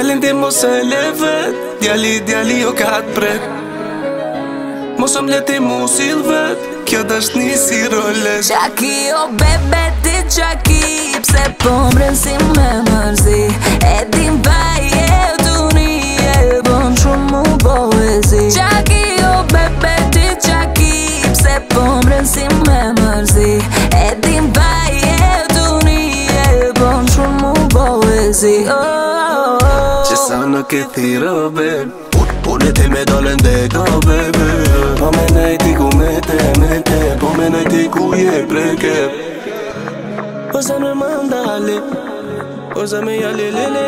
Djalin ti mos e le vet, djali jo ka t'pret. Mos om leti mu sill vet, kjo dashni si rolet. Qaki o bebe ti qaki, pse po mbren si me mërzi. E din baje duni, e bon shumë mu poezi. Qaki o bebe ti qaki, pse po mbren si me mërzi. E din baje duni, e bon shumë mu poezi. Që sa në këthi rëbe, unë ti me dolen dhe ka bebe. Po me nejti ku mete, po me nejti ku je preke. O zemër më ndale, o zemër jale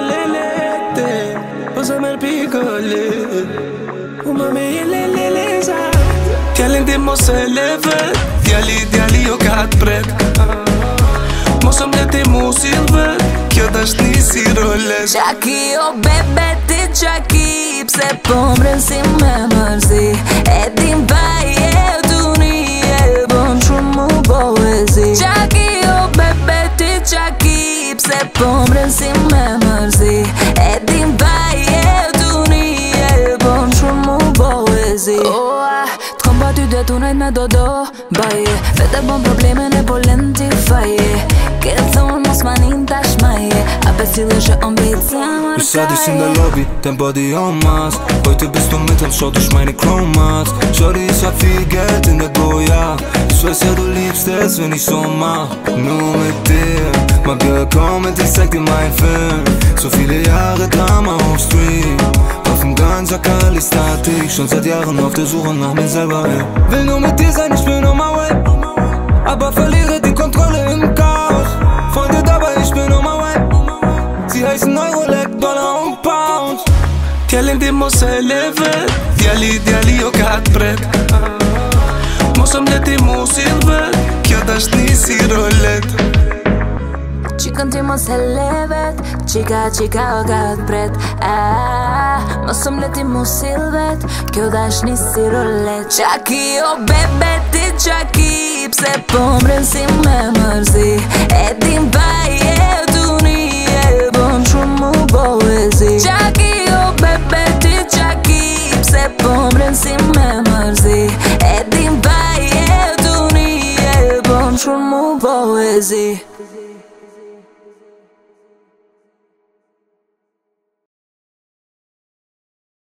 le o zemër pikole, u më me le za. Djalin ti mos e le vet, djali jo ka t'pret. Mos om leti mu sill vet, kjo dashni si rolet. Qaki o bebe ti qaki, pse po mbren si me mërzi. E din baje duni, e bon shumë mu poezi. Qaki o bebe ti qaki, pse po mbren si me mërzi. E din baje duni, e bon shumë mu poezi. T'kom pa ty detu najt me do baje. Vete bon probleme ne po lenti faje. Ke thonë mos manin tash maje, a besile që on bitë zemër taje. Sa disin dhe lobby, ten body on mas. Poj të bestu me të lësho të shmajni kromas. Qori sa figet në goja, Suecia du lipstes veni soma. Nu me ti, ma bjë comment i sekti ma i fem. Så file jare drama on stream. Parfum ganja kalistatik, schon seit Jahren auf der Suche nach mir selber. Will nur mit dir sein, ich bin on my way. Aber verliere die Kontrolle im Chaos. Freunde dabei, ich bin on my way. Sie heißen Eurolek, Dollar und Pounds. Djalin ti mos e le vet, djali jo ka t'pret. Mos om leti mu sill vet, kjo dashni si rolet. Qikën ti mos e le vet, qika o ka t'pret. Mos om leti mu sill vet, kjo dashni si rolet. Qaki o bebe ti qaki, pse po mbren si me mërzi. E din baje duni, e bon shumë mu poezi. Qaki o bebe ti